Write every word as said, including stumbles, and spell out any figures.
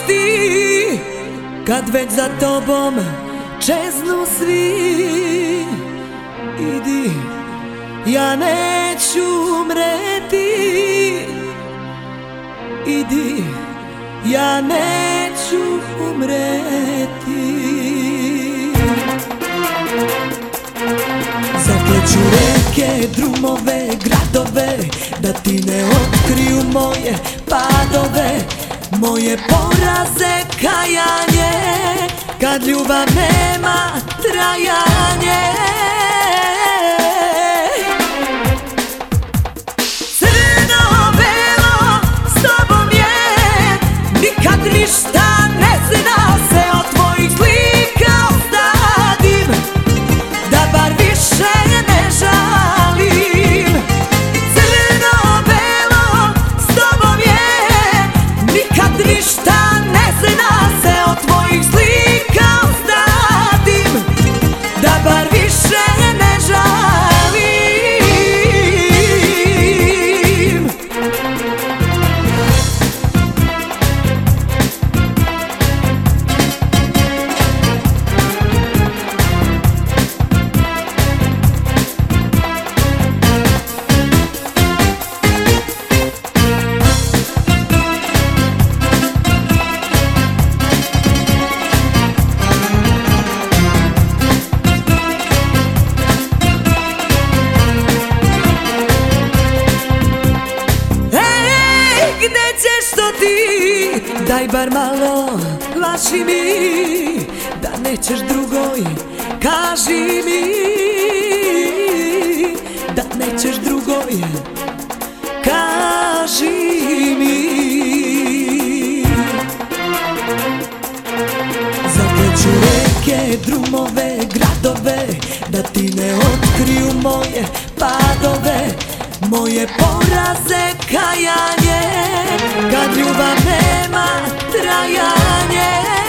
ti, kad već za tobom čeznu svi. Idi, ja neću umreti. Idi, ja neću umreti. Zakleću reke, drumove, gradove, da ti ne otkriju moje padove, moje poraze, kajanje, kad ljubav nema trajanje. Crno-belo s tobom je, nikad ništa ne zna se, od tvojih slika ostadim, da bar više ne žalim. Crno-belo s tobom je, nikad ništa ne zna se, od tvojih slika ostadim, da bar više ne žalim. Daj bar malo, laži mi, da nećeš drugoj, kaži mi, da nećeš drugoj, kaži mi. Zakleću reke, drumove, gradove, da ti ne otkriju moje padove, moje poraze, kajanje, kad ljubav nema trajanje.